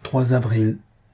3 avril.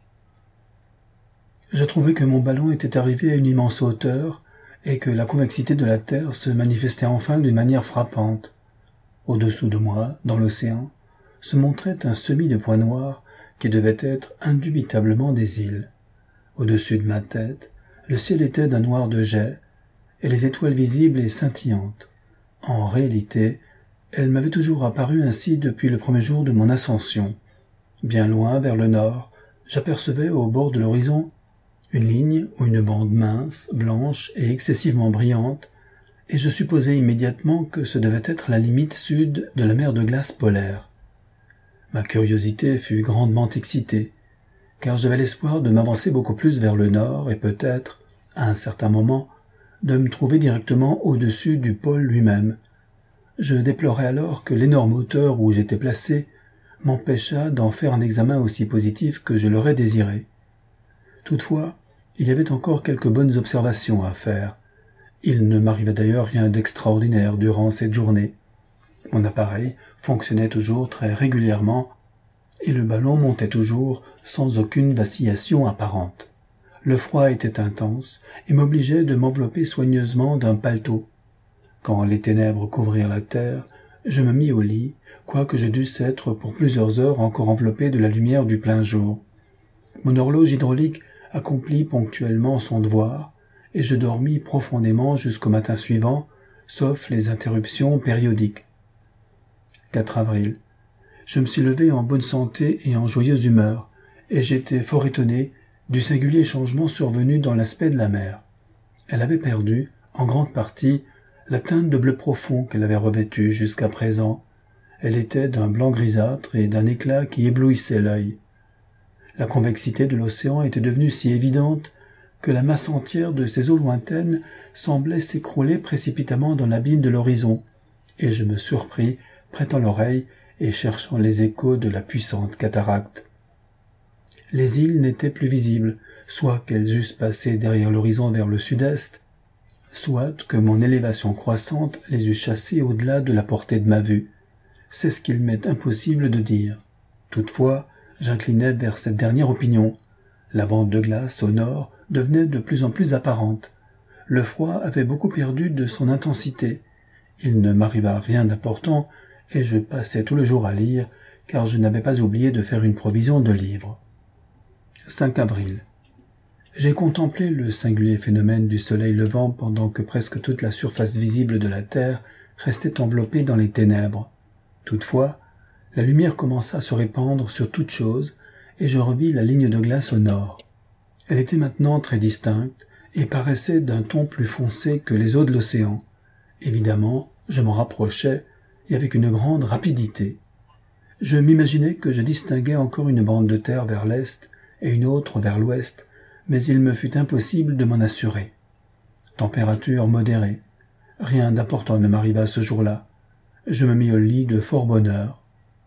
Je trouvais que mon ballon était arrivé à une immense hauteur et que la convexité de la Terre se manifestait enfin d'une manière frappante. Au-dessous de moi, dans l'océan, se montrait un semis de points noirs qui devaient être indubitablement des îles. Au-dessus de ma tête, le ciel était d'un noir de jais et les étoiles visibles et scintillantes. En réalité, elles m'avaient toujours apparu ainsi depuis le premier jour de mon ascension. Bien loin, vers le nord, j'apercevais au bord de l'horizon une ligne ou une bande mince, blanche et excessivement brillante, et je supposai immédiatement que ce devait être la limite sud de la mer de glace polaire. Ma curiosité fut grandement excitée, car j'avais l'espoir de m'avancer beaucoup plus vers le nord et peut-être, à un certain moment, de me trouver directement au-dessus du pôle lui-même. Je déplorais alors que l'énorme hauteur où j'étais placé m'empêcha d'en faire un examen aussi positif que je l'aurais désiré. Toutefois, il y avait encore quelques bonnes observations à faire. Il ne m'arrivait d'ailleurs rien d'extraordinaire durant cette journée. Mon appareil fonctionnait toujours très régulièrement et le ballon montait toujours sans aucune vacillation apparente. Le froid était intense et m'obligeait de m'envelopper soigneusement d'un paletot. Quand les ténèbres couvrirent la terre, je me mis au lit, quoique je dusse être pour plusieurs heures encore enveloppé de la lumière du plein jour. Mon horloge hydraulique accomplit ponctuellement son devoir, et je dormis profondément jusqu'au matin suivant, sauf les interruptions périodiques. 4 avril. Je me suis levé en bonne santé et en joyeuse humeur, et j'étais fort étonné du singulier changement survenu dans l'aspect de la mer. Elle avait perdu, en grande partie, la teinte de bleu profond qu'elle avait revêtue jusqu'à présent. Elle était d'un blanc grisâtre et d'un éclat qui éblouissait l'œil. La convexité de l'océan était devenue si évidente que la masse entière de ces eaux lointaines semblait s'écrouler précipitamment dans l'abîme de l'horizon, et je me surpris, prêtant l'oreille et cherchant les échos de la puissante cataracte. Les îles n'étaient plus visibles, soit qu'elles eussent passé derrière l'horizon vers le sud-est, soit que mon élévation croissante les eût chassées au-delà de la portée de ma vue. C'est ce qu'il m'est impossible de dire. Toutefois, j'inclinais vers cette dernière opinion. La bande de glace au nord devenait de plus en plus apparente. Le froid avait beaucoup perdu de son intensité. Il ne m'arriva rien d'important et je passais tout le jour à lire, car je n'avais pas oublié de faire une provision de livres. 5 avril. J'ai contemplé le singulier phénomène du soleil levant pendant que presque toute la surface visible de la Terre restait enveloppée dans les ténèbres. Toutefois, la lumière commença à se répandre sur toute chose et je revis la ligne de glace au nord. Elle était maintenant très distincte et paraissait d'un ton plus foncé que les eaux de l'océan. Évidemment, je m'en rapprochais et avec une grande rapidité. Je m'imaginais que je distinguais encore une bande de terre vers l'est et une autre vers l'ouest, mais il me fut impossible de m'en assurer. Température modérée. Rien d'important ne m'arriva ce jour-là. Je me mis au lit de fort bonne heure.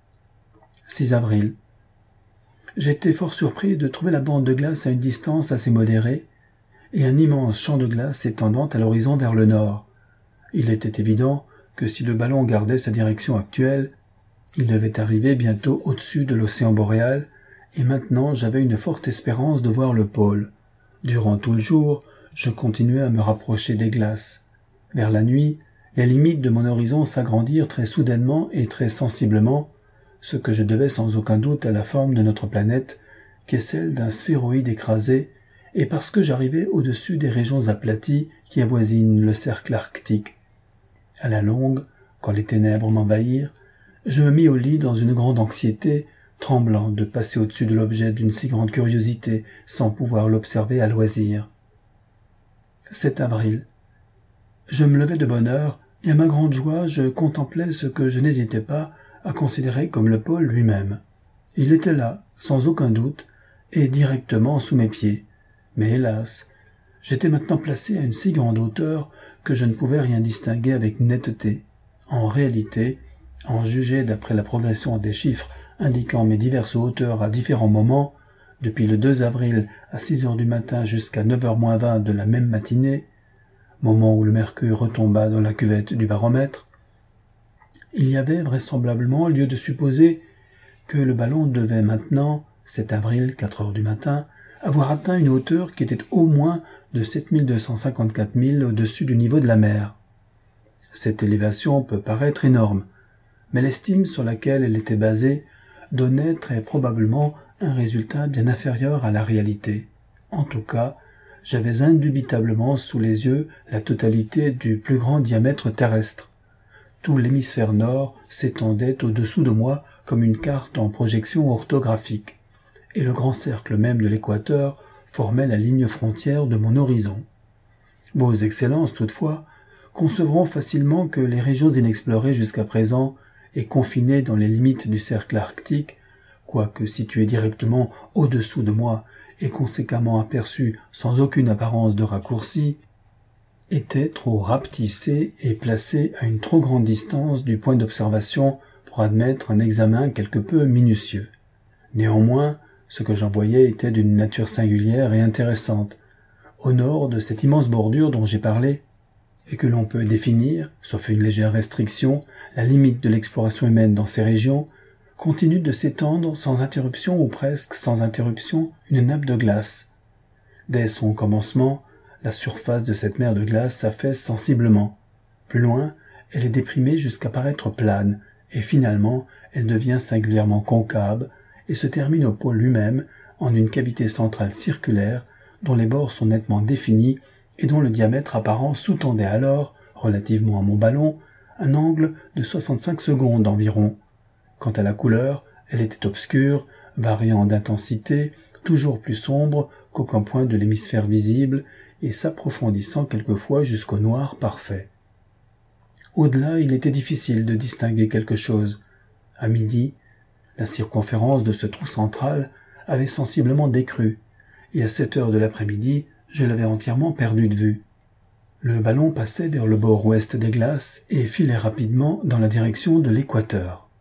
6 avril. J'étais fort surpris de trouver la bande de glace à une distance assez modérée et un immense champ de glace s'étendant à l'horizon vers le nord. Il était évident que si le ballon gardait sa direction actuelle, il devait arriver bientôt au-dessus de l'océan boréal, et maintenant j'avais une forte espérance de voir le pôle. Durant tout le jour, je continuais à me rapprocher des glaces. Vers la nuit, les limites de mon horizon s'agrandirent très soudainement et très sensiblement, ce que je devais sans aucun doute à la forme de notre planète, qui est celle d'un sphéroïde écrasé, et parce que j'arrivais au-dessus des régions aplaties qui avoisinent le cercle arctique. À la longue, quand les ténèbres m'envahirent, je me mis au lit dans une grande anxiété, tremblant de passer au-dessus de l'objet d'une si grande curiosité sans pouvoir l'observer à loisir. 7 avril. Je me levai de bonne heure et à ma grande joie je contemplais ce que je n'hésitais pas à considérer comme le pôle lui-même. Il était là, sans aucun doute, et directement sous mes pieds. Mais hélas, j'étais maintenant placé à une si grande hauteur que je ne pouvais rien distinguer avec netteté. En réalité, en juger d'après la progression des chiffres indiquant mes diverses hauteurs à différents moments, depuis le 2 avril à 6 heures du matin jusqu'à 9h-20 de la même matinée, moment où le mercure retomba dans la cuvette du baromètre, il y avait vraisemblablement lieu de supposer que le ballon devait maintenant 7 avril, 4 heures du matin, avoir atteint une hauteur qui était au moins de 7254 milles au-dessus du niveau de la mer. Cette élévation peut paraître énorme, mais l'estime sur laquelle elle était basée donnait très probablement un résultat bien inférieur à la réalité. En tout cas, j'avais indubitablement sous les yeux la totalité du plus grand diamètre terrestre. Tout l'hémisphère nord s'étendait au-dessous de moi comme une carte en projection orthographique, et le grand cercle même de l'équateur formait la ligne frontière de mon horizon. Vos excellences, toutefois, concevront facilement que les régions inexplorées jusqu'à présent et confinées dans les limites du cercle arctique, quoique situées directement au-dessous de moi et conséquemment aperçues sans aucune apparence de raccourci, étaient trop rapetissées et placées à une trop grande distance du point d'observation pour admettre un examen quelque peu minutieux. Néanmoins, ce que j'en voyais était d'une nature singulière et intéressante. Au nord de cette immense bordure dont j'ai parlé, et que l'on peut définir, sauf une légère restriction, la limite de l'exploration humaine dans ces régions, continue de s'étendre sans interruption ou presque sans interruption une nappe de glace. Dès son commencement, la surface de cette mer de glace s'affaisse sensiblement. Plus loin, elle est déprimée jusqu'à paraître plane, et finalement, elle devient singulièrement concave et se termine au pôle lui-même en une cavité centrale circulaire dont les bords sont nettement définis et dont le diamètre apparent sous-tendait alors, relativement à mon ballon, un angle de 65 secondes environ. Quant à la couleur, elle était obscure, variant d'intensité, toujours plus sombre qu'aucun point de l'hémisphère visible et s'approfondissant quelquefois jusqu'au noir parfait. Au-delà, il était difficile de distinguer quelque chose. À midi, la circonférence de ce trou central avait sensiblement décru, et à 7 heures de l'après-midi, je l'avais entièrement perdu de vue. Le ballon passait vers le bord ouest des glaces et filait rapidement dans la direction de l'équateur.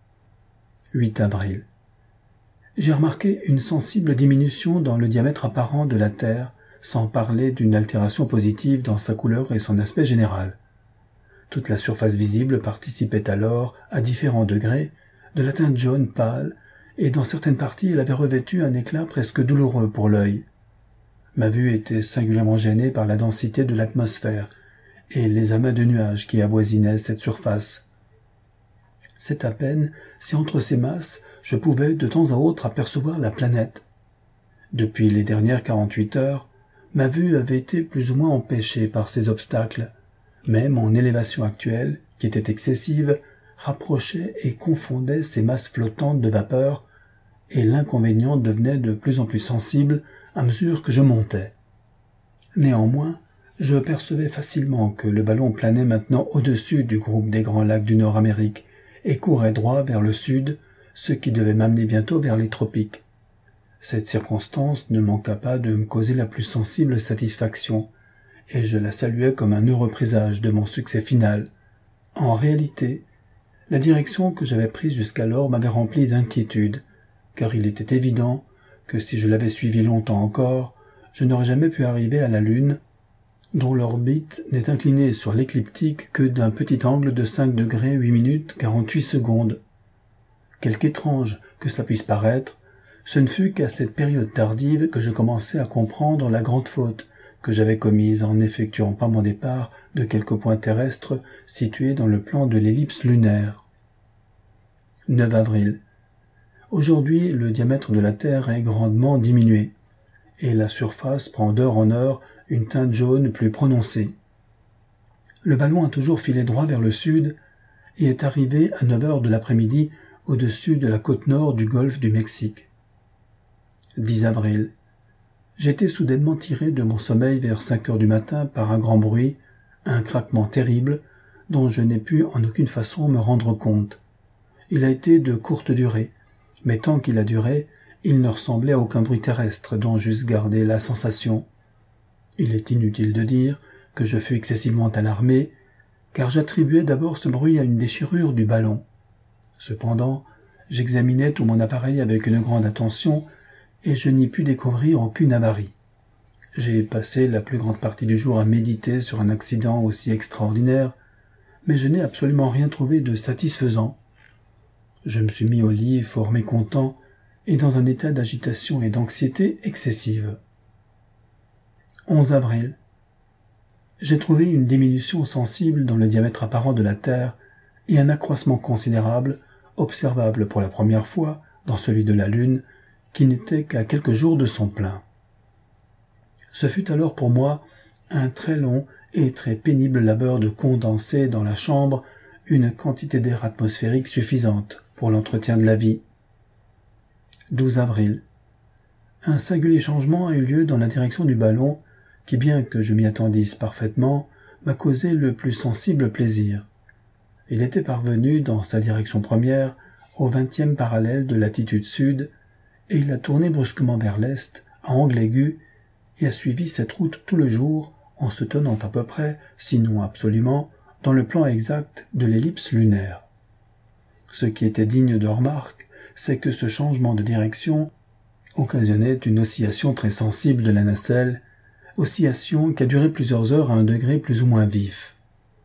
8 avril. J'ai remarqué une sensible diminution dans le diamètre apparent de la Terre, sans parler d'une altération positive dans sa couleur et son aspect général. Toute la surface visible participait alors, à différents degrés, de la teinte jaune pâle, et dans certaines parties elle avait revêtu un éclat presque douloureux pour l'œil. Ma vue était singulièrement gênée par la densité de l'atmosphère et les amas de nuages qui avoisinaient cette surface. C'est à peine si entre ces masses je pouvais de temps à autre apercevoir la planète. Depuis les dernières 48 heures, ma vue avait été plus ou moins empêchée par ces obstacles, mais mon élévation actuelle, qui était excessive, rapprochait et confondait ces masses flottantes de vapeur, et l'inconvénient devenait de plus en plus sensible à mesure que je montais. Néanmoins, je percevais facilement que le ballon planait maintenant au-dessus du groupe des grands lacs du Nord-Amérique et courait droit vers le sud, ce qui devait m'amener bientôt vers les tropiques. Cette circonstance ne manqua pas de me causer la plus sensible satisfaction, et je la saluais comme un heureux présage de mon succès final. En réalité, la direction que j'avais prise jusqu'alors m'avait rempli d'inquiétude, car il était évident que si je l'avais suivi longtemps encore, je n'aurais jamais pu arriver à la Lune, dont l'orbite n'est inclinée sur l'écliptique que d'un petit angle de 5 degrés 8 minutes 48 secondes. Quelque étrange que cela puisse paraître, ce ne fut qu'à cette période tardive que je commençai à comprendre la grande faute que j'avais commise en n'effectuant pas mon départ de quelques points terrestres situés dans le plan de l'ellipse lunaire. 9 avril. Aujourd'hui, le diamètre de la Terre est grandement diminué, et la surface prend d'heure en heure une teinte jaune plus prononcée. Le ballon a toujours filé droit vers le sud et est arrivé à 9 heures de l'après-midi au-dessus de la côte nord du golfe du Mexique. 10 avril. J'ai été soudainement tiré de mon sommeil vers 5 heures du matin par un grand bruit, un craquement terrible, dont je n'ai pu en aucune façon me rendre compte. Il a été de courte durée, mais tant qu'il a duré, il ne ressemblait à aucun bruit terrestre dont j'eusse gardé la sensation. Il est inutile de dire que je fus excessivement alarmé, car j'attribuais d'abord ce bruit à une déchirure du ballon. Cependant, j'examinais tout mon appareil avec une grande attention, et je n'y pus découvrir aucune avarie. J'ai passé la plus grande partie du jour à méditer sur un accident aussi extraordinaire, mais je n'ai absolument rien trouvé de satisfaisant. Je me suis mis au lit fort mécontent, et dans un état d'agitation et d'anxiété excessive. 11 avril. J'ai trouvé une diminution sensible dans le diamètre apparent de la Terre et un accroissement considérable, observable pour la première fois dans celui de la Lune, qui n'était qu'à quelques jours de son plein. Ce fut alors pour moi un très long et très pénible labeur de condenser dans la chambre une quantité d'air atmosphérique suffisante pour l'entretien de la vie. 12 avril. Un singulier changement a eu lieu dans la direction du ballon qui, bien que je m'y attendisse parfaitement, m'a causé le plus sensible plaisir. Il était parvenu dans sa direction première au 20e parallèle de latitude sud et il a tourné brusquement vers l'est à angle aigu et a suivi cette route tout le jour en se tenant à peu près, sinon absolument, dans le plan exact de l'ellipse lunaire. Ce qui était digne de remarque, c'est que ce changement de direction occasionnait une oscillation très sensible de la nacelle, oscillation qui a duré plusieurs heures à un degré plus ou moins vif.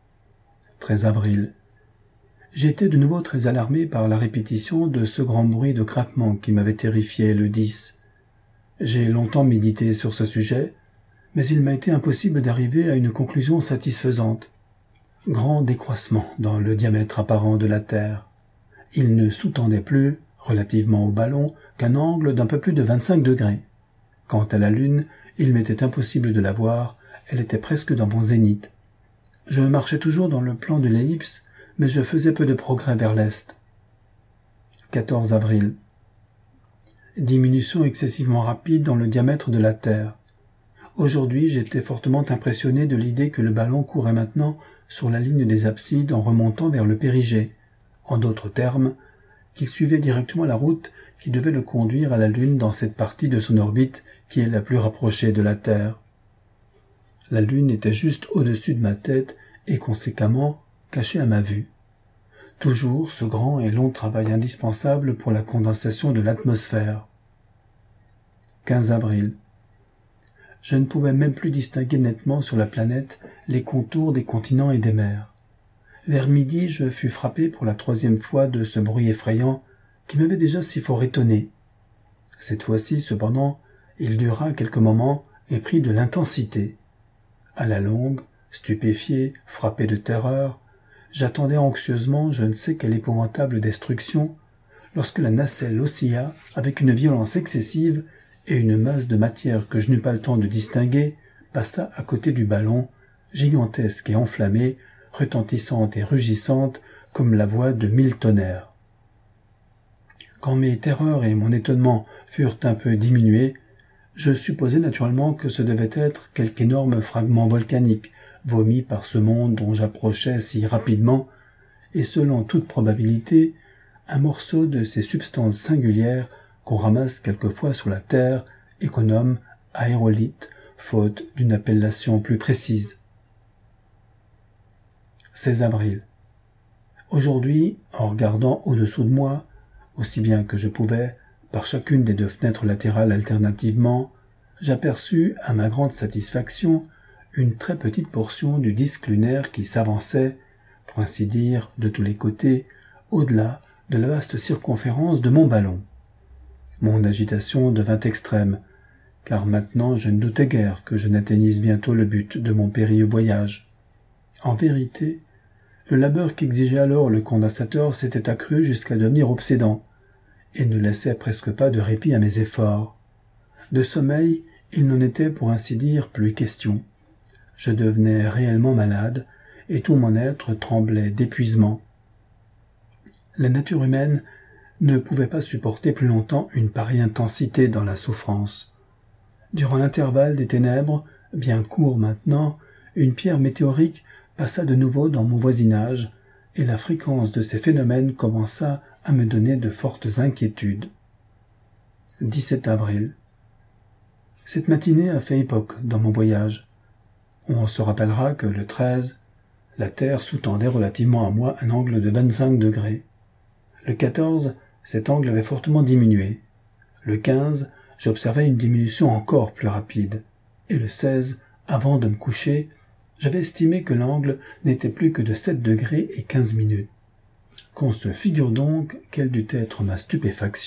13 avril. J'ai été de nouveau très alarmé par la répétition de ce grand bruit de craquement qui m'avait terrifié le 10. J'ai longtemps médité sur ce sujet, mais il m'a été impossible d'arriver à une conclusion satisfaisante. Grand décroissement dans le diamètre apparent de la Terre. Il ne sous-tendait plus, relativement au ballon, qu'un angle d'un peu plus de 25 degrés. Quant à la Lune, il m'était impossible de la voir, elle était presque dans mon zénith. Je marchais toujours dans le plan de l'ellipse, mais je faisais peu de progrès vers l'est. 14 avril. Diminution excessivement rapide dans le diamètre de la Terre. Aujourd'hui, j'étais fortement impressionné de l'idée que le ballon courait maintenant sur la ligne des absides en remontant vers le périgée. En d'autres termes, qu'il suivait directement la route qui devait le conduire à la Lune dans cette partie de son orbite qui est la plus rapprochée de la Terre. La Lune était juste au-dessus de ma tête et conséquemment cachée à ma vue. Toujours ce grand et long travail indispensable pour la condensation de l'atmosphère. 15 avril. Je ne pouvais même plus distinguer nettement sur la planète les contours des continents et des mers. Vers midi, je fus frappé pour la 3e fois de ce bruit effrayant qui m'avait déjà si fort étonné. Cette fois-ci, cependant, il dura quelques moments et prit de l'intensité. À la longue, stupéfié, frappé de terreur, j'attendais anxieusement je ne sais quelle épouvantable destruction, lorsque la nacelle oscilla avec une violence excessive et une masse de matière que je n'eus pas le temps de distinguer passa à côté du ballon, gigantesque et enflammée, retentissante et rugissante comme la voix de 1000 tonnerres. Quand mes terreurs et mon étonnement furent un peu diminués, je supposai naturellement que ce devait être quelque énorme fragment volcanique vomi par ce monde dont j'approchais si rapidement, et selon toute probabilité, un morceau de ces substances singulières qu'on ramasse quelquefois sur la Terre et qu'on nomme aérolithes, faute d'une appellation plus précise. 16 avril. Aujourd'hui, en regardant au-dessous de moi, aussi bien que je pouvais, par chacune des 2 fenêtres latérales alternativement, j'aperçus, à ma grande satisfaction, une très petite portion du disque lunaire qui s'avançait, pour ainsi dire, de tous les côtés, au-delà de la vaste circonférence de mon ballon. Mon agitation devint extrême, car maintenant je ne doutais guère que je n'atteignisse bientôt le but de mon périlleux voyage. En vérité, le labeur qu'exigeait alors le condensateur s'était accru jusqu'à devenir obsédant, et ne laissait presque pas de répit à mes efforts. De sommeil, il n'en était pour ainsi dire plus question. Je devenais réellement malade, et tout mon être tremblait d'épuisement. La nature humaine ne pouvait pas supporter plus longtemps une pareille intensité dans la souffrance. Durant l'intervalle des ténèbres, bien court maintenant, une pierre météorique passa de nouveau dans mon voisinage, et la fréquence de ces phénomènes commença à me donner de fortes inquiétudes. 17 avril. Cette matinée a fait époque dans mon voyage. On se rappellera que le 13, la Terre sous-tendait relativement à moi un angle de 25 degrés. Le 14, cet angle avait fortement diminué. Le 15, j'observais une diminution encore plus rapide. Et le 16, avant de me coucher, j'avais estimé que l'angle n'était plus que de 7 degrés et 15 minutes. Qu'on se figure donc quelle dut être ma stupéfaction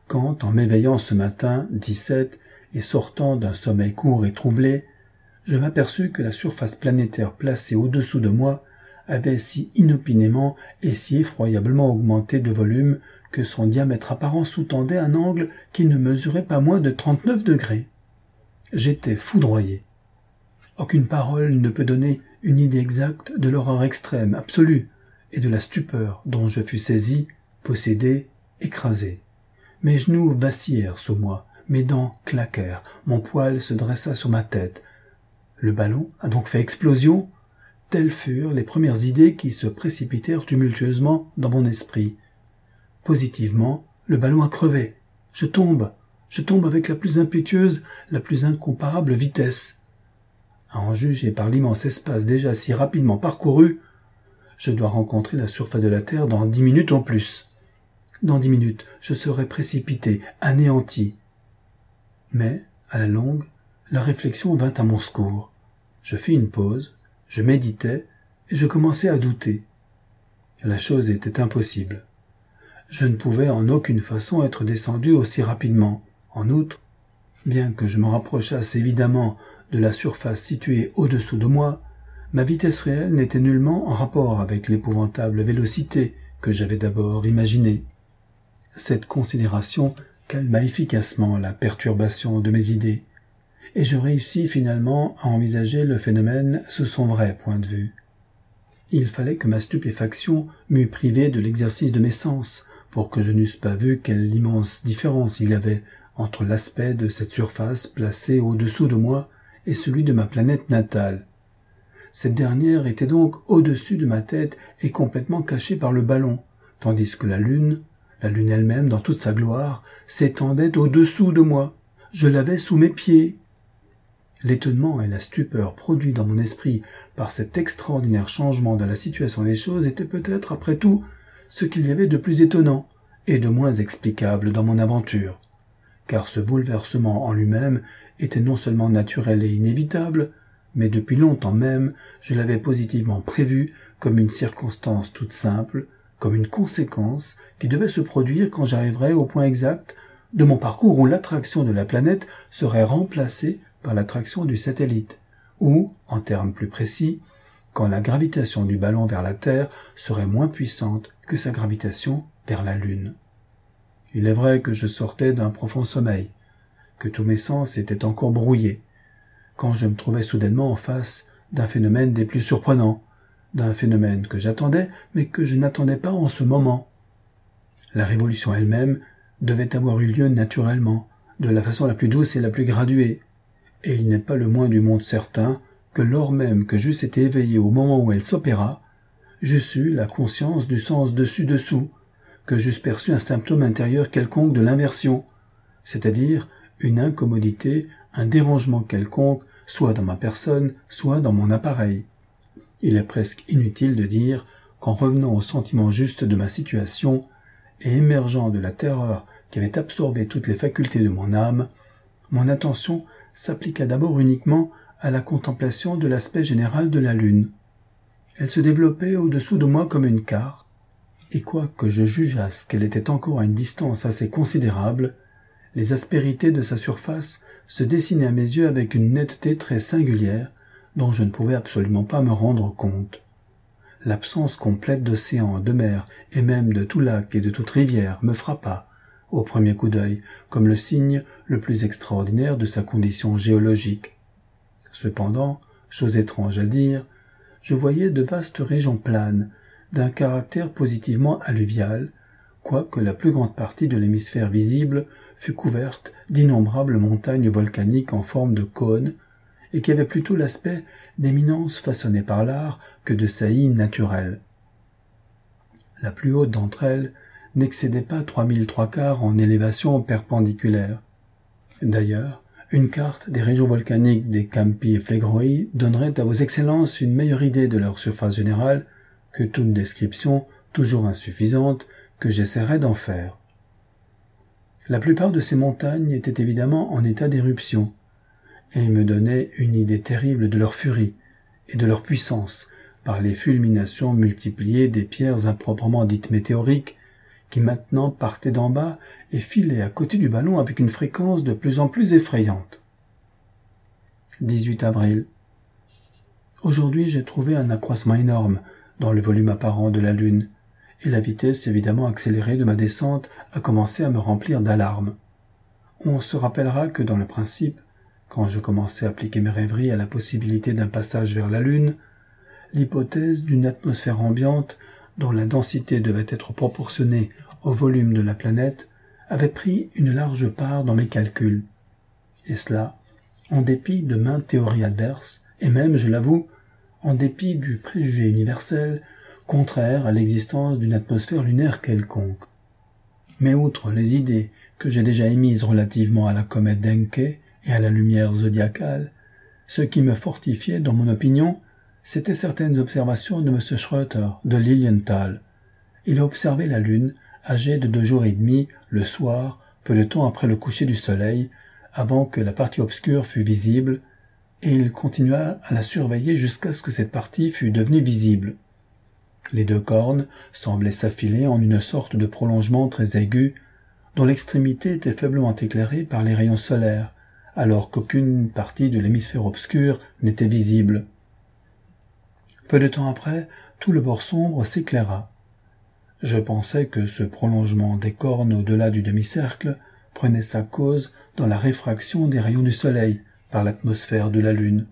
quand, en m'éveillant ce matin 17 et sortant d'un sommeil court et troublé, je m'aperçus que la surface planétaire placée au-dessous de moi avait si inopinément et si effroyablement augmenté de volume que son diamètre apparent sous-tendait un angle qui ne mesurait pas moins de 39 degrés. J'étais foudroyé. Aucune parole ne peut donner une idée exacte de l'horreur extrême, absolue, et de la stupeur dont je fus saisi, possédé, écrasé. Mes genoux vacillèrent sous moi, mes dents claquèrent, mon poil se dressa sur ma tête. Le ballon a donc fait explosion? Telles furent les premières idées qui se précipitèrent tumultueusement dans mon esprit. Positivement, le ballon a crevé. Je tombe avec la plus impétueuse, la plus incomparable vitesse. À en juger par l'immense espace déjà si rapidement parcouru, je dois rencontrer la surface de la Terre dans 10 minutes au plus. Dans 10 minutes, je serai précipité, anéanti. Mais, à la longue, la réflexion vint à mon secours. Je fis une pause, je méditais, et je commençai à douter. La chose était impossible. Je ne pouvais en aucune façon être descendu aussi rapidement. En outre, bien que je me rapprochasse évidemment de la surface située au-dessous de moi, ma vitesse réelle n'était nullement en rapport avec l'épouvantable vélocité que j'avais d'abord imaginée. Cette considération calma efficacement la perturbation de mes idées, et je réussis finalement à envisager le phénomène sous son vrai point de vue. Il fallait que ma stupéfaction m'eût privé de l'exercice de mes sens pour que je n'eusse pas vu quelle immense différence il y avait entre l'aspect de cette surface placée au-dessous de moi et celui de ma planète natale. Cette dernière était donc au-dessus de ma tête et complètement cachée par le ballon, tandis que la lune elle-même dans toute sa gloire, s'étendait au-dessous de moi. Je l'avais sous mes pieds. L'étonnement et la stupeur produits dans mon esprit par cet extraordinaire changement de la situation des choses étaient peut-être, après tout, ce qu'il y avait de plus étonnant et de moins explicable dans mon aventure, car ce bouleversement en lui-même était non seulement naturel et inévitable, mais depuis longtemps même je l'avais positivement prévu comme une circonstance toute simple, comme une conséquence qui devait se produire quand j'arriverais au point exact de mon parcours où l'attraction de la planète serait remplacée par l'attraction du satellite, ou, en termes plus précis, quand la gravitation du ballon vers la Terre serait moins puissante que sa gravitation vers la Lune. Il est vrai que je sortais d'un profond sommeil, que tous mes sens étaient encore brouillés, quand je me trouvais soudainement en face d'un phénomène des plus surprenants, d'un phénomène que j'attendais, mais que je n'attendais pas en ce moment. La révolution elle-même devait avoir eu lieu naturellement, de la façon la plus douce et la plus graduée, et il n'est pas le moins du monde certain que lors même que j'eusse été éveillé au moment où elle s'opéra, j'eusse eu la conscience du sens dessus-dessous, que j'eusse perçu un symptôme intérieur quelconque de l'inversion, c'est-à-dire une incommodité, un dérangement quelconque, soit dans ma personne, soit dans mon appareil. Il est presque inutile de dire qu'en revenant au sentiment juste de ma situation et émergeant de la terreur qui avait absorbé toutes les facultés de mon âme, mon attention s'appliqua d'abord uniquement à la contemplation de l'aspect général de la Lune. Elle se développait au-dessous de moi comme une carte, et quoique je jugeasse qu'elle était encore à une distance assez considérable, les aspérités de sa surface se dessinaient à mes yeux avec une netteté très singulière, dont je ne pouvais absolument pas me rendre compte. L'absence complète d'océan, de mer, et même de tout lac et de toute rivière me frappa, au premier coup d'œil, comme le signe le plus extraordinaire de sa condition géologique. Cependant, chose étrange à dire, je voyais de vastes régions planes, d'un caractère positivement alluvial, quoique la plus grande partie de l'hémisphère visible fût couverte d'innombrables montagnes volcaniques en forme de cône, et qui avaient plutôt l'aspect d'éminences façonnées par l'art que de saillies naturelles. La plus haute d'entre elles n'excédait pas 3 en élévation perpendiculaire. D'ailleurs, une carte des régions volcaniques des Campi Flegrei donnerait à vos excellences une meilleure idée de leur surface générale que toute description, toujours insuffisante, que j'essaierai d'en faire. La plupart de ces montagnes étaient évidemment en état d'éruption, et me donnaient une idée terrible de leur furie et de leur puissance par les fulminations multipliées des pierres improprement dites météoriques qui maintenant partait d'en bas et filait à côté du ballon avec une fréquence de plus en plus effrayante. 18 avril. Aujourd'hui, j'ai trouvé un accroissement énorme dans le volume apparent de la Lune, et la vitesse évidemment accélérée de ma descente a commencé à me remplir d'alarmes. On se rappellera que dans le principe, quand je commençais à appliquer mes rêveries à la possibilité d'un passage vers la Lune, l'hypothèse d'une atmosphère ambiante dont la densité devait être proportionnée au volume de la planète avait pris une large part dans mes calculs. Et cela, en dépit de maintes théories adverses, et même, je l'avoue, en dépit du préjugé universel contraire à l'existence d'une atmosphère lunaire quelconque. Mais outre les idées que j'ai déjà émises relativement à la comète d'Encke et à la lumière zodiacale, ce qui me fortifiait dans mon opinion, c'étaient certaines observations de M. Schroeter de Lilienthal. Il a observé la Lune, âgée de 2 jours et demi, le soir, peu de temps après le coucher du soleil, avant que la partie obscure fût visible, et il continua à la surveiller jusqu'à ce que cette partie fût devenue visible. Les 2 cornes semblaient s'affiler en une sorte de prolongement très aigu, dont l'extrémité était faiblement éclairée par les rayons solaires, alors qu'aucune partie de l'hémisphère obscur n'était visible. Peu de temps après, tout le bord sombre s'éclaira. Je pensais que ce prolongement des cornes au-delà du demi-cercle prenait sa cause dans la réfraction des rayons du soleil par l'atmosphère de la Lune.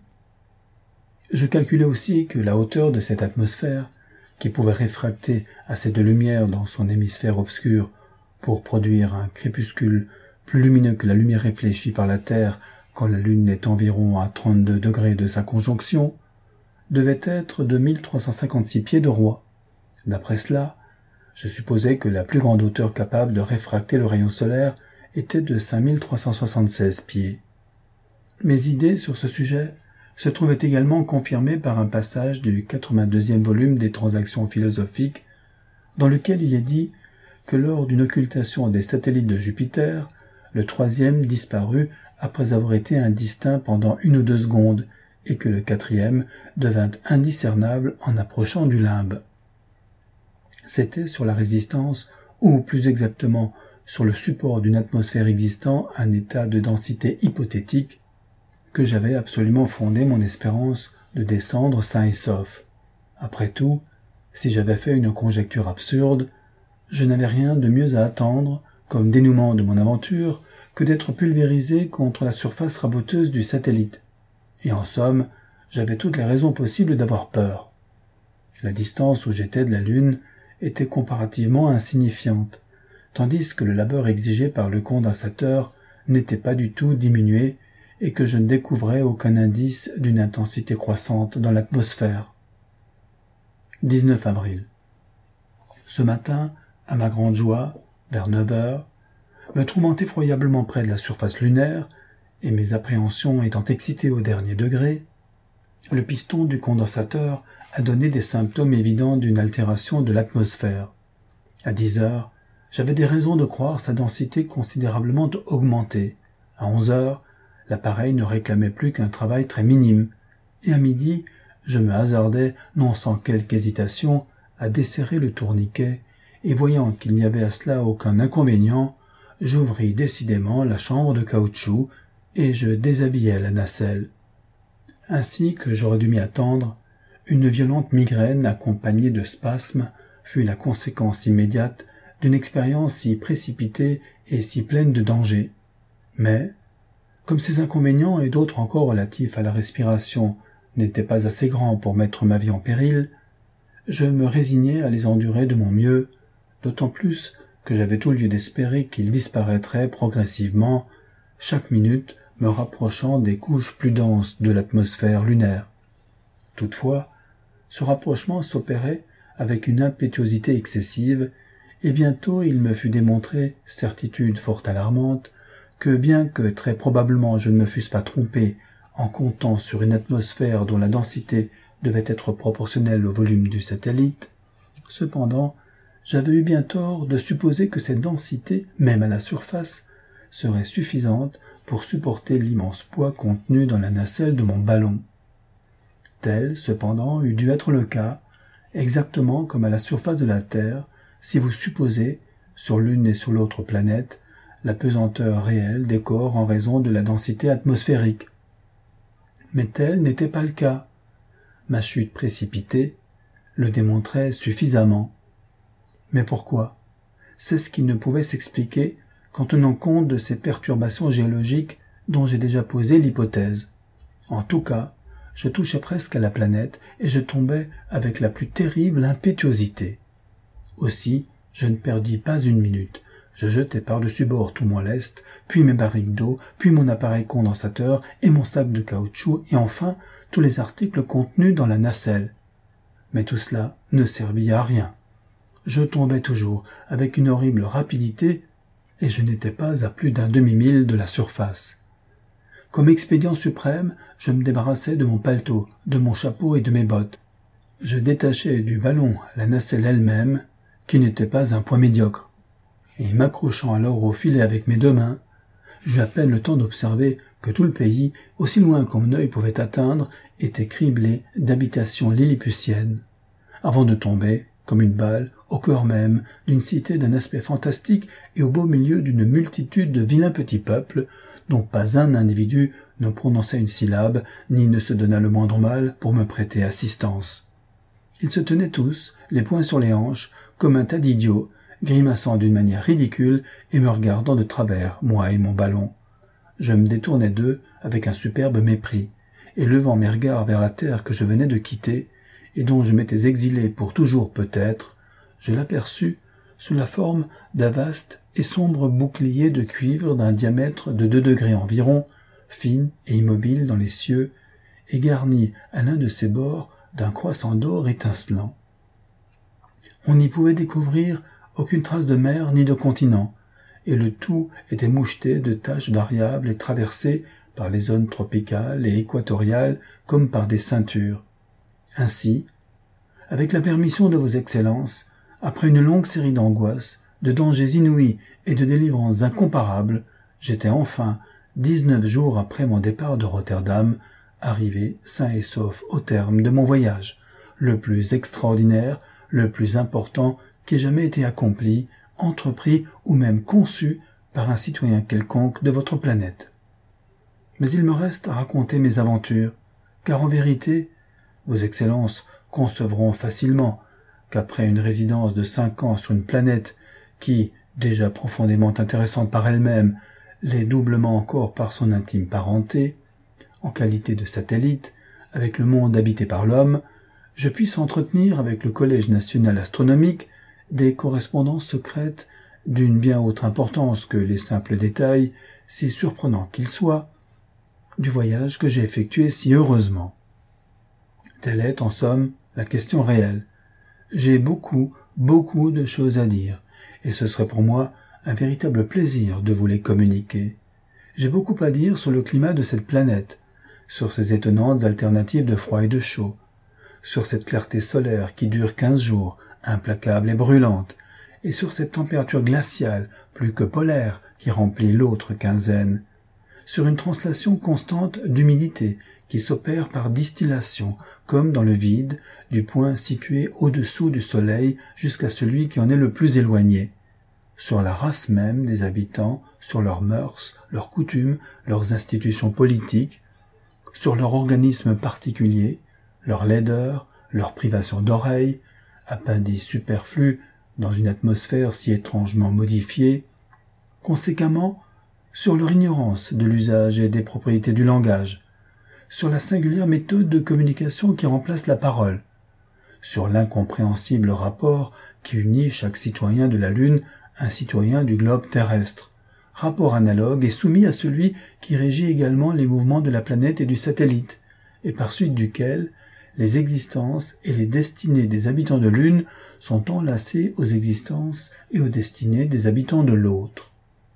Je calculais aussi que la hauteur de cette atmosphère, qui pouvait réfracter assez de lumière dans son hémisphère obscur pour produire un crépuscule plus lumineux que la lumière réfléchie par la Terre quand la Lune est environ à 32 degrés de sa conjonction, devait être de 1356 pieds de roi. D'après cela, je supposais que la plus grande hauteur capable de réfracter le rayon solaire était de 5376 pieds. Mes idées sur ce sujet se trouvaient également confirmées par un passage du 82e volume des Transactions philosophiques, dans lequel il est dit que lors d'une occultation des satellites de Jupiter, le 3e disparut après avoir été indistinct pendant 1 ou 2 secondes, et que le 4e devint indiscernable en approchant du limbe. C'était sur la résistance, ou plus exactement sur le support d'une atmosphère existant un état de densité hypothétique, que j'avais absolument fondé mon espérance de descendre sain et sauf. Après tout, si j'avais fait une conjecture absurde, je n'avais rien de mieux à attendre, comme dénouement de mon aventure, que d'être pulvérisé contre la surface raboteuse du satellite. Et en somme, j'avais toutes les raisons possibles d'avoir peur. La distance où j'étais de la Lune était comparativement insignifiante, tandis que le labeur exigé par le condensateur n'était pas du tout diminué et que je ne découvrais aucun indice d'une intensité croissante dans l'atmosphère. 19 avril. Ce matin, à ma grande joie, vers 9 heures, me trouvant effroyablement près de la surface lunaire, et mes appréhensions étant excitées au dernier degré, le piston du condensateur a donné des symptômes évidents d'une altération de l'atmosphère. À 10 heures, j'avais des raisons de croire sa densité considérablement augmentée. À 11 heures, l'appareil ne réclamait plus qu'un travail très minime, et à midi, je me hasardai, non sans quelque hésitation, à desserrer le tourniquet, et voyant qu'il n'y avait à cela aucun inconvénient, j'ouvris décidément la chambre de caoutchouc et je déshabillai la nacelle. Ainsi que j'aurais dû m'y attendre, une violente migraine accompagnée de spasmes fut la conséquence immédiate d'une expérience si précipitée et si pleine de dangers. Mais, comme ces inconvénients et d'autres encore relatifs à la respiration n'étaient pas assez grands pour mettre ma vie en péril, je me résignai à les endurer de mon mieux, d'autant plus que j'avais tout lieu d'espérer qu'ils disparaîtraient progressivement, chaque minute me rapprochant des couches plus denses de l'atmosphère lunaire. Toutefois, ce rapprochement s'opérait avec une impétuosité excessive, et bientôt il me fut démontré, certitude fort alarmante, que bien que très probablement je ne me fusse pas trompé en comptant sur une atmosphère dont la densité devait être proportionnelle au volume du satellite, cependant, j'avais eu bien tort de supposer que cette densité, même à la surface, serait suffisante pour supporter l'immense poids contenu dans la nacelle de mon ballon. Tel, cependant, eût dû être le cas, exactement comme à la surface de la Terre, si vous supposez, sur l'une et sur l'autre planète, la pesanteur réelle des corps en raison de la densité atmosphérique. Mais tel n'était pas le cas. Ma chute précipitée le démontrait suffisamment. Mais pourquoi ? C'est ce qui ne pouvait s'expliquer qu'en tenant compte de ces perturbations géologiques dont j'ai déjà posé l'hypothèse. En tout cas, je touchais presque à la planète et je tombais avec la plus terrible impétuosité. Aussi, je ne perdis pas une minute. Je jetai par-dessus bord tout mon lest, puis mes barriques d'eau, puis mon appareil condensateur et mon sac de caoutchouc, et enfin tous les articles contenus dans la nacelle. Mais tout cela ne servit à rien. Je tombais toujours avec une horrible rapidité, et je n'étais pas à plus d'un demi-mille de la surface. Comme expédient suprême, je me débarrassai de mon paletot, de mon chapeau et de mes bottes. Je détachai du ballon la nacelle elle-même, qui n'était pas un poids médiocre. Et m'accrochant alors au filet avec mes deux mains, j'eus à peine le temps d'observer que tout le pays, aussi loin que mon œil pouvait atteindre, était criblé d'habitations lilliputiennes, avant de tomber, comme une balle, au cœur même d'une cité d'un aspect fantastique et au beau milieu d'une multitude de vilains petits peuples, dont pas un individu ne prononça une syllabe, ni ne se donna le moindre mal pour me prêter assistance. Ils se tenaient tous, les poings sur les hanches, comme un tas d'idiots, grimaçant d'une manière ridicule et me regardant de travers, moi et mon ballon. Je me détournai d'eux avec un superbe mépris, et levant mes regards vers la terre que je venais de quitter, et dont je m'étais exilé pour toujours peut-être, je l'aperçus sous la forme d'un vaste et sombre bouclier de cuivre d'un diamètre de 2 degrés environ, fine et immobile dans les cieux, et garni à l'un de ses bords d'un croissant d'or étincelant. On n'y pouvait découvrir aucune trace de mer ni de continent, et le tout était moucheté de taches variables et traversé par les zones tropicales et équatoriales comme par des ceintures. Ainsi, avec la permission de vos excellences, après une longue série d'angoisses, de dangers inouïs et de délivrances incomparables, j'étais enfin, 19 jours après mon départ de Rotterdam, arrivé sain et sauf au terme de mon voyage, le plus extraordinaire, le plus important qui ait jamais été accompli, entrepris ou même conçu par un citoyen quelconque de votre planète. Mais il me reste à raconter mes aventures, car en vérité, vos excellences concevront facilement qu'après une résidence de 5 ans sur une planète qui, déjà profondément intéressante par elle-même, l'est doublement encore par son intime parenté, en qualité de satellite, avec le monde habité par l'homme, je puisse entretenir avec le Collège national astronomique des correspondances secrètes d'une bien autre importance que les simples détails, si surprenants qu'ils soient, du voyage que j'ai effectué si heureusement. Telle est, en somme, la question réelle. J'ai beaucoup de choses à dire, et ce serait pour moi un véritable plaisir de vous les communiquer. J'ai beaucoup à dire sur le climat de cette planète, sur ses étonnantes alternatives de froid et de chaud, sur cette clarté solaire qui dure 15 jours, implacable et brûlante, et sur cette température glaciale, plus que polaire, qui remplit l'autre quinzaine, sur une translation constante d'humidité qui s'opère par distillation, comme dans le vide, du point situé au-dessous du soleil jusqu'à celui qui en est le plus éloigné, sur la race même des habitants, sur leurs mœurs, leurs coutumes, leurs institutions politiques, sur leur organisme particulier, leur laideur, leur privation d'oreilles, appendice superflu dans une atmosphère si étrangement modifiée, conséquemment sur leur ignorance de l'usage et des propriétés du langage, sur la singulière méthode de communication qui remplace la parole, sur l'incompréhensible rapport qui unit chaque citoyen de la Lune à un citoyen du globe terrestre, rapport analogue et soumis à celui qui régit également les mouvements de la planète et du satellite, et par suite duquel les existences et les destinées des habitants de l'une sont enlacées aux existences et aux destinées des habitants de l'autre.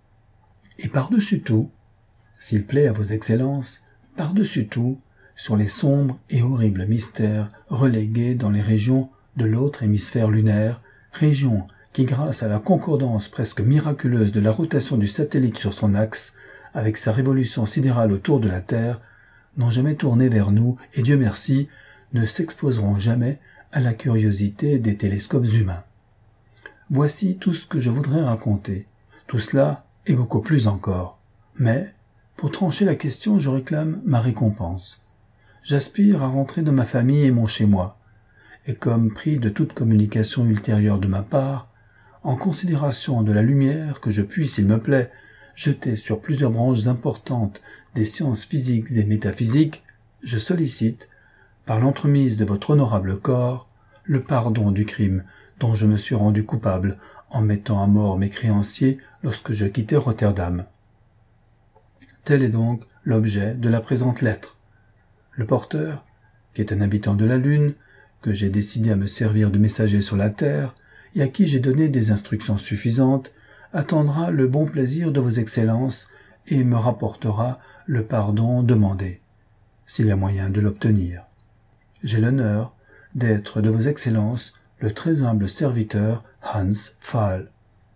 Et par-dessus tout, s'il plaît à vos excellences, par-dessus tout, sur les sombres et horribles mystères relégués dans les régions de l'autre hémisphère lunaire, régions qui, grâce à la concordance presque miraculeuse de la rotation du satellite sur son axe, avec sa révolution sidérale autour de la Terre, n'ont jamais tourné vers nous et, Dieu merci, ne s'exposeront jamais à la curiosité des télescopes humains. Voici tout ce que je voudrais raconter. Tout cela et beaucoup plus encore. Mais, pour trancher la question, je réclame ma récompense. J'aspire à rentrer dans ma famille et mon chez-moi. Et comme pris de toute communication ultérieure de ma part, en considération de la lumière que je puis, s'il me plaît, jeter sur plusieurs branches importantes des sciences physiques et métaphysiques, je sollicite, par l'entremise de votre honorable corps, le pardon du crime dont je me suis rendu coupable en mettant à mort mes créanciers lorsque je quittai Rotterdam. Tel est donc l'objet de la présente lettre. Le porteur, qui est un habitant de la Lune, que j'ai décidé à me servir de messager sur la Terre, et à qui j'ai donné des instructions suffisantes, attendra le bon plaisir de vos excellences et me rapportera le pardon demandé, s'il y a moyen de l'obtenir. J'ai l'honneur d'être de vos excellences le très humble serviteur Hans Pfaall.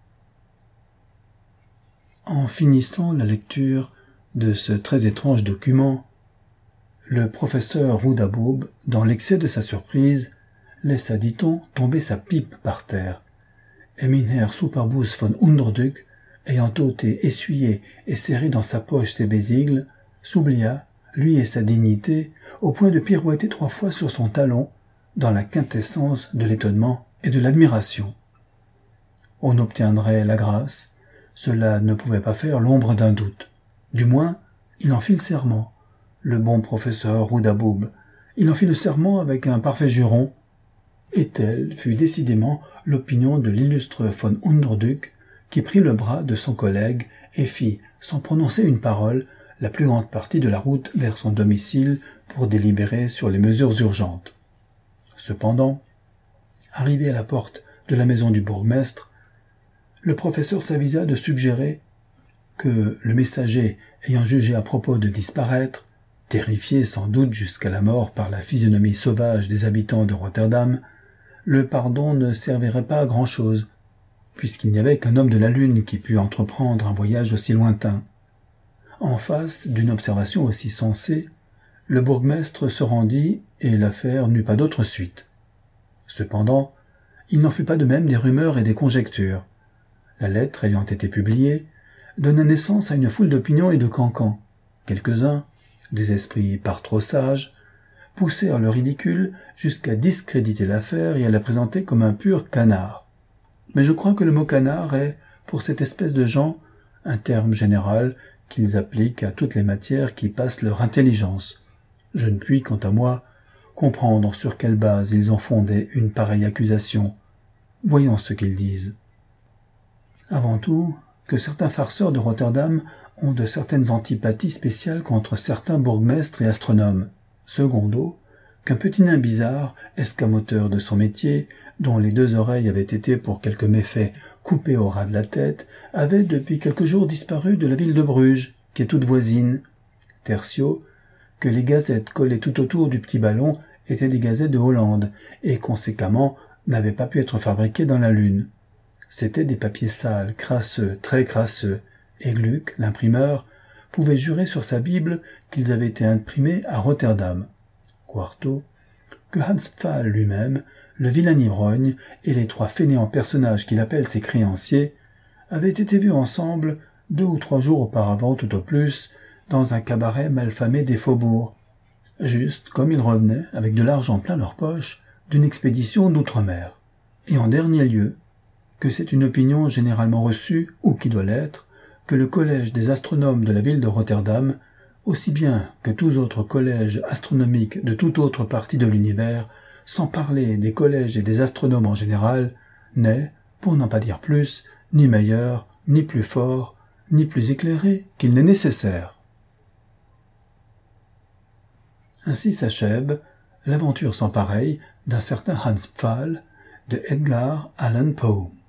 En finissant la lecture de ce très étrange document, le professeur Roudaboub, dans l'excès de sa surprise, laissa, dit-on, tomber sa pipe par terre, et Mynheer Superbus von Underduk, ayant ôté, essuyé et serré dans sa poche ses besicles, s'oublia, lui et sa dignité, au point de pirouetter 3 fois sur son talon, dans la quintessence de l'étonnement et de l'admiration. On obtiendrait la grâce, cela ne pouvait pas faire l'ombre d'un doute. Du moins, il en fit le serment, le bon professeur Roudaboub. Il en fit le serment avec un parfait juron, et telle fut décidément l'opinion de l'illustre von Underduk, qui prit le bras de son collègue et fit, sans prononcer une parole, la plus grande partie de la route vers son domicile pour délibérer sur les mesures urgentes. Cependant, arrivé à la porte de la maison du bourgmestre, le professeur s'avisa de suggérer que le messager ayant jugé à propos de disparaître, terrifié sans doute jusqu'à la mort par la physionomie sauvage des habitants de Rotterdam, le pardon ne servirait pas à grand-chose, puisqu'il n'y avait qu'un homme de la Lune qui pût entreprendre un voyage aussi lointain. En face d'une observation aussi sensée, le bourgmestre se rendit et l'affaire n'eut pas d'autre suite. Cependant, il n'en fut pas de même des rumeurs et des conjectures. La lettre ayant été publiée, donna naissance à une foule d'opinions et de cancans. Quelques-uns, des esprits par trop sages, poussèrent le ridicule jusqu'à discréditer l'affaire et à la présenter comme un pur canard. Mais je crois que le mot canard est, pour cette espèce de gens, un terme général qu'ils appliquent à toutes les matières qui passent leur intelligence. Je ne puis, quant à moi, comprendre sur quelle base ils ont fondé une pareille accusation. Voyons ce qu'ils disent. Avant tout, que certains farceurs de Rotterdam ont de certaines antipathies spéciales contre certains bourgmestres et astronomes. Secondo, qu'un petit nain bizarre, escamoteur de son métier, dont les 2 oreilles avaient été pour quelque méfait coupées au ras de la tête, avait depuis quelques jours disparu de la ville de Bruges, qui est toute voisine. Tertio, que les gazettes collées tout autour du petit ballon étaient des gazettes de Hollande, et conséquemment n'avaient pas pu être fabriquées dans la Lune. C'étaient des papiers sales, crasseux, très crasseux, et Gluck, l'imprimeur, pouvait jurer sur sa Bible qu'ils avaient été imprimés à Rotterdam. Quarto, que Hans Pfaall lui-même, le vilain ivrogne et les 3 fainéants personnages qu'il appelle ses créanciers avaient été vus ensemble 2 ou 3 jours auparavant tout au plus dans un cabaret malfamé des faubourgs, juste comme ils revenaient avec de l'argent plein leur poche d'une expédition d'outre-mer. Et en dernier lieu, que c'est une opinion généralement reçue, ou qui doit l'être, que le collège des astronomes de la ville de Rotterdam, aussi bien que tous autres collèges astronomiques de toute autre partie de l'univers, sans parler des collèges et des astronomes en général, n'est, pour n'en pas dire plus, ni meilleur, ni plus fort, ni plus éclairé qu'il n'est nécessaire. Ainsi s'achève l'aventure sans pareille d'un certain Hans Pfaall de Edgar Allan Poe.